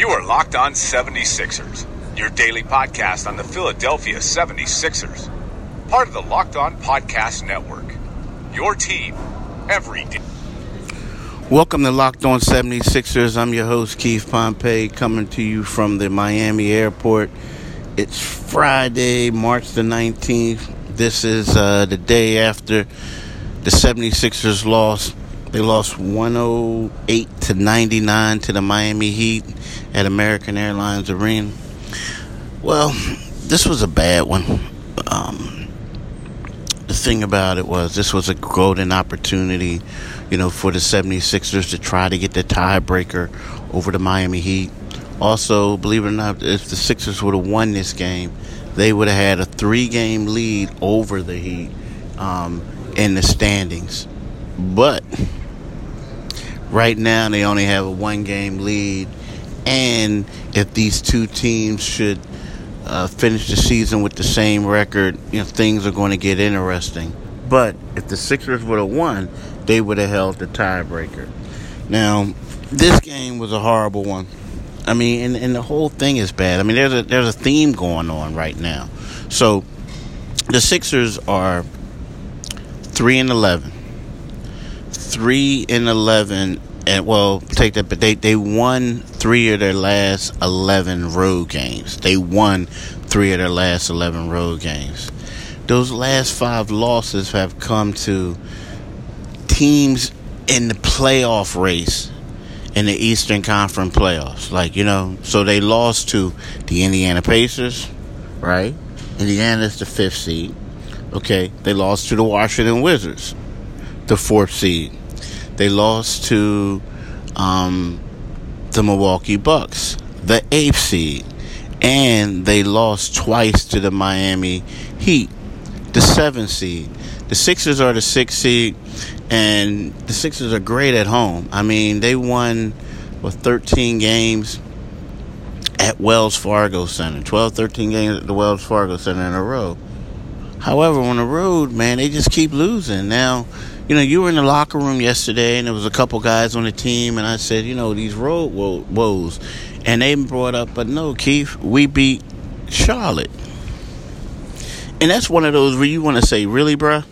You are Locked On 76ers, your daily podcast on the Philadelphia 76ers. Part of the Locked On Podcast Network. Your team every day. Welcome to Locked On 76ers. I'm your host, Keith Pompey, coming to you from the Miami airport. It's Friday, March the 19th. This is the day after the 76ers lost. They lost 108-99 to the Miami Heat at American Airlines Arena. Well, this was a bad one. The thing about it was this was a golden opportunity, for the 76ers to try to get the tiebreaker over the Miami Heat. Also, believe it or not, if the Sixers would have won this game, they would have had a 3-game lead over the Heat in the standings. But right now, they only have a 1-game lead. And if these two teams should finish the season with the same record, things are going to get interesting. But if the Sixers would have won, they would have held the tiebreaker. Now, this game was a horrible one. I mean, and the whole thing is bad. I mean, there's a theme going on right now. So, the Sixers are 3-11. 3-11, and take that. But they won 3 of their last 11 road games. They won 3 of their last 11 road games. Those last 5 losses have come to teams in the playoff race in the Eastern Conference playoffs. So they lost to the Indiana Pacers, right? Indiana's the 5th seed. Okay. They lost to the Washington Wizards, the 4th seed. They lost to the Milwaukee Bucks, the 8th seed. And they lost twice to the Miami Heat, the 7th seed. The Sixers are the 6th seed, and the Sixers are great at home. I mean, they won 13 games at Wells Fargo Center. 13 games at the Wells Fargo Center in a row. However, on the road, man, they just keep losing. Now, you were in the locker room yesterday, and there was a couple guys on the team, and I said, these road woes. And they brought up, but no, Keith, we beat Charlotte. And that's one of those where you want to say, really, bruh?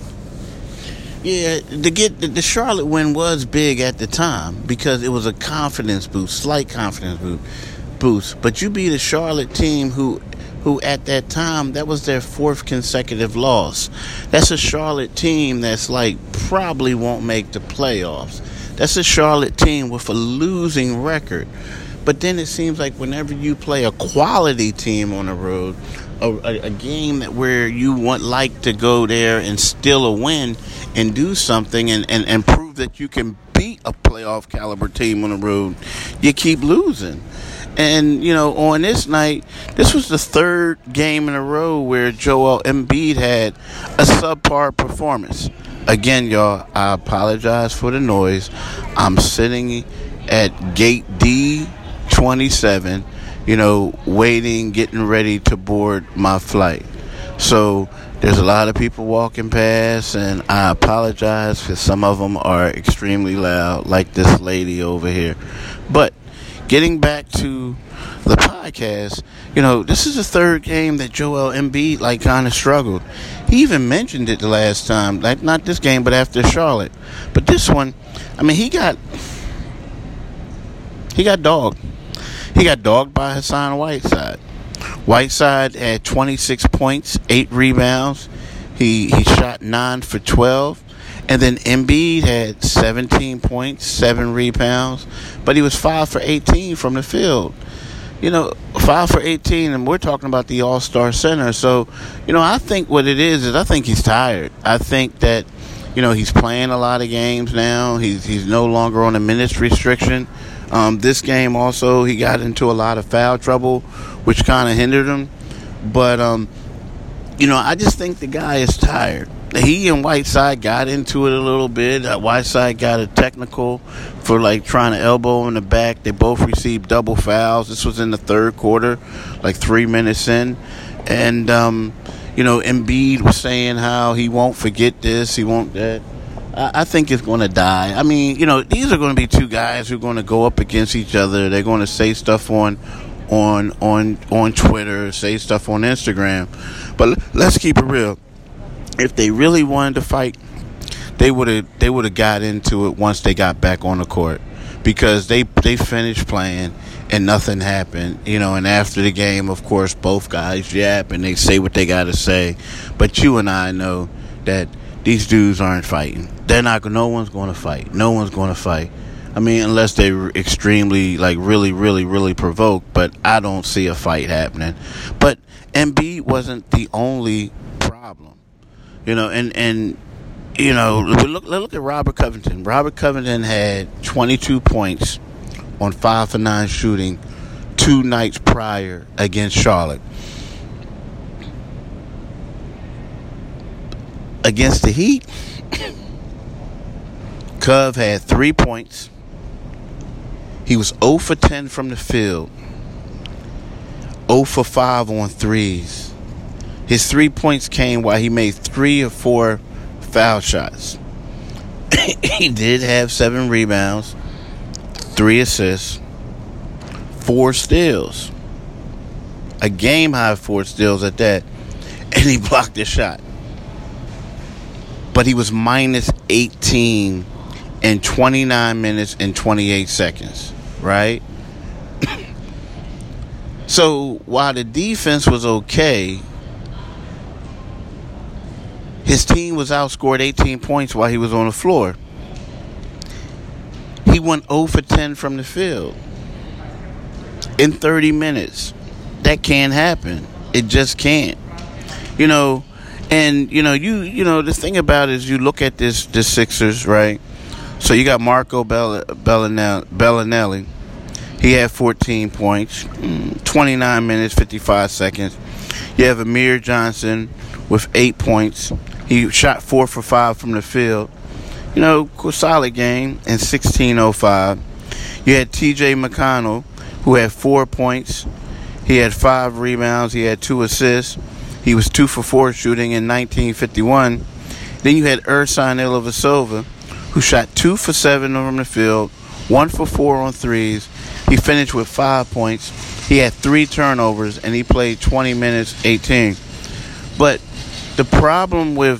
Yeah, to get the Charlotte win was big at the time because it was a confidence boost, slight confidence boost. But you beat a Charlotte team who at that time, that was their 4th consecutive loss. That's a Charlotte team that's probably won't make the playoffs. That's a Charlotte team with a losing record. But then it seems like whenever you play a quality team on the road, a game where you like to go there and steal a win and do something and prove that you can beat a playoff caliber team on the road, you keep losing. And, on this night, this was the 3rd game in a row where Joel Embiid had a subpar performance. Again, y'all, I apologize for the noise. I'm sitting at gate D27, waiting, getting ready to board my flight. So there's a lot of people walking past, and I apologize because some of them are extremely loud, like this lady over here. But getting back to the podcast, this is the 3rd game that Joel Embiid kind of struggled. He even mentioned it the last time, not this game, but after Charlotte. But this one, I mean, he got dogged. He got dogged by Hassan Whiteside. Whiteside had 26 points, 8 rebounds. He shot 9 for 12. And then Embiid had 17 points, 7 rebounds. But he was 5 for 18 from the field. 5 for 18, and we're talking about the All-Star Center. So, I think what it is I think he's tired. I think that, he's playing a lot of games now. He's no longer on a minutes restriction. This game also, he got into a lot of foul trouble, which kind of hindered him. But, I just think the guy is tired. He and Whiteside got into it a little bit. Whiteside got a technical for trying to elbow in the back. They both received double fouls. This was in the 3rd quarter, 3 minutes in. And, Embiid was saying how he won't forget this, he won't that. I think it's going to die. I mean, these are going to be two guys who are going to go up against each other. They're going to say stuff on Twitter, say stuff on Instagram. But let's keep it real. If they really wanted to fight, they would have got into it once they got back on the court, because they finished playing and nothing happened, and after the game, of course, both guys yap and they say what they got to say. But you and I know that these dudes aren't fighting. No one's going to fight. No one's going to fight. I mean, unless they're extremely, really, really, really provoked. But I don't see a fight happening. But Embiid wasn't the only problem. And look at Robert Covington. Robert Covington had 22 points on 5 for 9 shooting 2 nights prior against Charlotte. Against the Heat, Cove had 3 points. He was 0 for 10 from the field, 0 for 5 on threes. His 3 points came while he made 3 or 4 foul shots. He did have 7 rebounds, 3 assists, 4 steals. A game high 4 steals at that. And he blocked a shot. But he was minus 18 in 29 minutes and 28 seconds, right? So while the defense was okay, his team was outscored 18 points while he was on the floor. He went 0 for 10 from the field in 30 minutes. That can't happen. It just can't. And the thing about it is, you look at the Sixers, right? So you got Marco Bellinelli. He had 14 points, 29 minutes, 55 seconds. You have Amir Johnson with 8 points. He shot 4 for 5 from the field. Solid game in 16:05. You had T.J. McConnell, who had 4 points. He had 5 rebounds. He had 2 assists. He was 2 for 4 shooting in 1951. Then you had Ersan Ilyasova, who shot 2 for 7 from the field, 1 for 4 on threes. He finished with 5 points. He had 3 turnovers, and he played 20 minutes, 18. But the problem with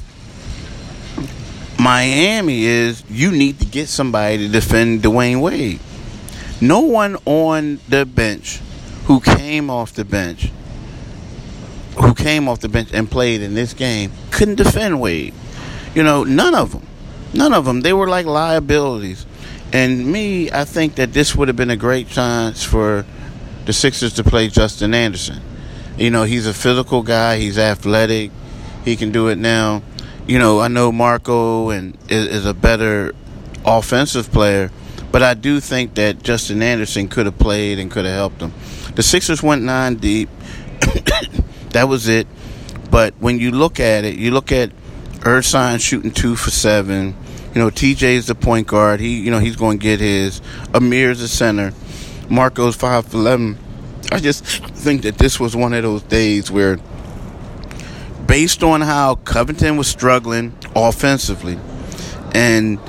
Miami is you need to get somebody to defend Dwayne Wade. No one on the bench who came off the bench and played in this game couldn't defend Wade. None of them. They were like liabilities. And I think that this would have been a great chance for the Sixers to play Justin Anderson. He's a physical guy. He's athletic. He can do it now. I know Marco is a better offensive player, but I do think that Justin Anderson could have played and could have helped them. The Sixers went 9 deep. That was it. But when you look at it, you look at Ersan shooting 2 for 7. TJ's the point guard. He's going to get his. Amir's the center. Marco's 5 for 11. I just think that this was one of those days where, based on how Covington was struggling offensively, and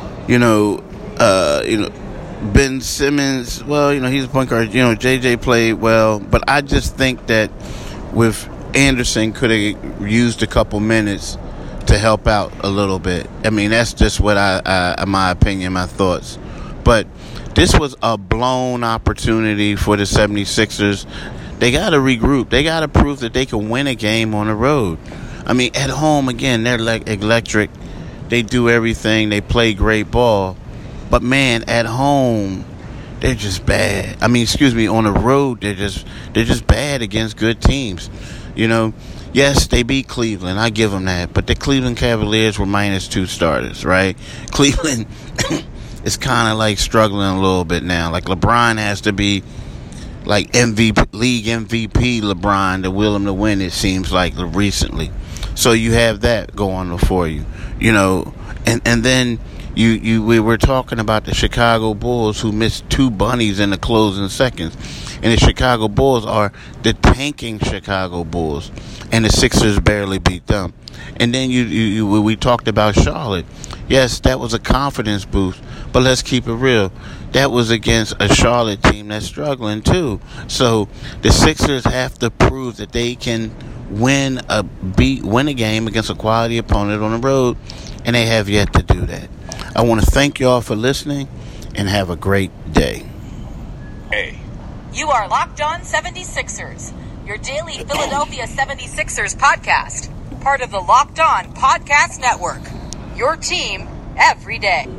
Ben Simmons, he's a point guard. JJ played well, but I just think that with Anderson could have used a couple minutes to help out a little bit. I mean, that's just what my opinion, my thoughts. But this was a blown opportunity for the 76ers. They got to regroup. They got to prove that they can win a game on the road. I mean, at home, again, they're like electric. They do everything. They play great ball. But, man, at home, they're just bad. I mean, on the road, they're just bad against good teams. Yes, they beat Cleveland. I give them that. But the Cleveland Cavaliers were -2 starters, right? Cleveland is kind of like struggling a little bit now. Like, LeBron has to be like league MVP LeBron to will him to win, it seems like, recently. So you have that going for you, And then We were talking about the Chicago Bulls who missed 2 bunnies in the closing seconds. And the Chicago Bulls are the tanking Chicago Bulls. And the Sixers barely beat them. And then we talked about Charlotte. Yes, that was a confidence boost. But let's keep it real. That was against a Charlotte team that's struggling too. So the Sixers have to prove that they can win a game against a quality opponent on the road. And they have yet to do that. I want to thank y'all for listening and have a great day. Hey. You are Locked On 76ers, your daily Philadelphia 76ers podcast, part of the Locked On Podcast Network. Your team every day.